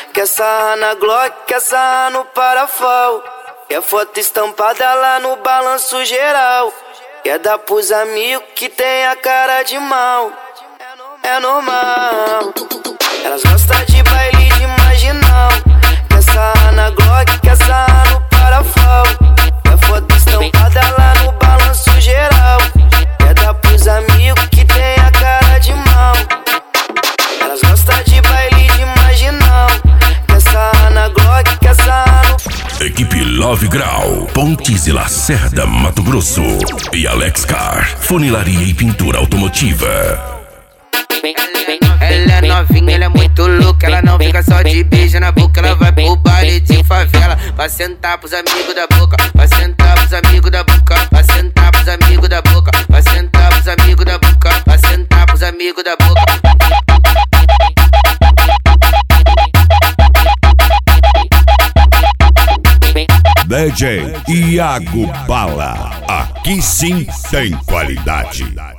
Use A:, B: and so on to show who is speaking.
A: Quer sarrar na Glock, quer sarrar no Parafal. Quer foto estampada lá no balanço geral. Quer dar pros amigos que tem a cara de mal. É normal. Elas gostam de baile de marginal. Quer sarrar na Glock, quer sarrar no Parafal. Quer foto estampada lá no balanço geral. Quer dar pros amigos que tem a cara de mal. Elas gostam de baile de marginal. Quer sarrar na Glock, quer sarrar no...
B: Equipe Love Grau, Pontes e Lacerda, Mato Grosso. E Alex Car, funilaria e pintura automotiva.
C: Ela é novinha, ela é muito louca. Ela não fica só de beijo na boca. Ela vai pro baile de favela pra sentar pros amigos da boca. Pra sentar pros amigos da boca. Pra sentar pros amigos da boca. Pra sentar pros amigos da boca. Pra sentar pros amigos da boca.
D: DJ Iago Bala, aqui sim tem qualidade.